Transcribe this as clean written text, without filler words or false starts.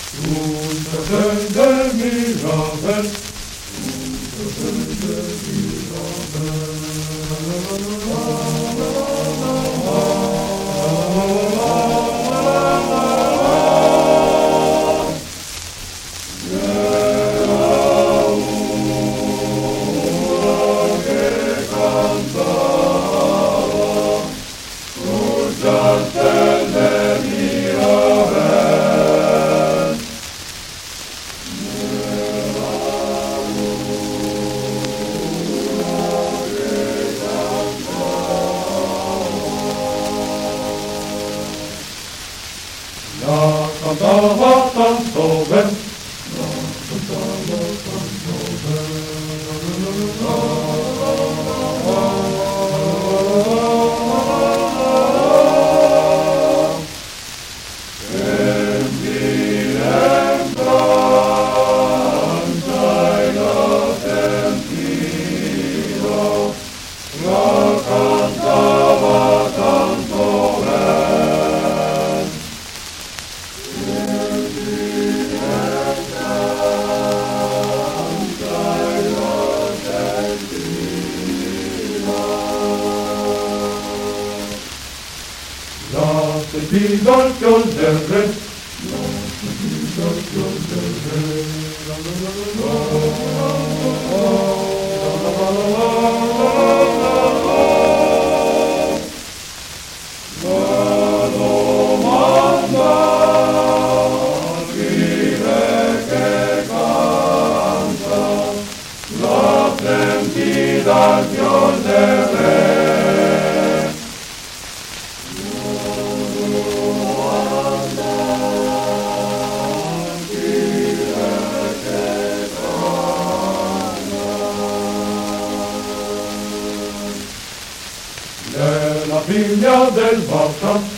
Un tren de Mirabel, un tren de la cantaba tanto ben, la cantaba tanto ben. En mi lembranza y lo sentido, la cantaba tanto ben. La satisfacción del rey, la satisfacción del rey, manda, vive que canta, la satisfacción del rey. La figlia del Barça